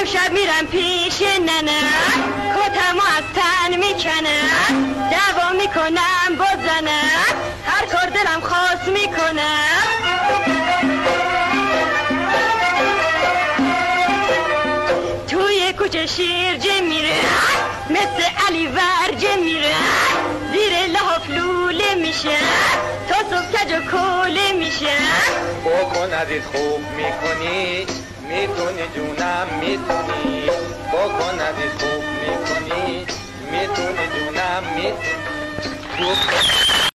شب میرم پیش ننه کتمو از تن میکنم دعوا میکنم با زنم هر کار دلم خواست میکنم توی کوچه شیرجه میره مثل علی ورجه میره زیر لحاف لوله میشه تا صبح کج و کوله میشه بکن عزیز خوب میکنی میتونی جونم میتونی بکن عزیز خوب میکنی میتونی جونم میتونی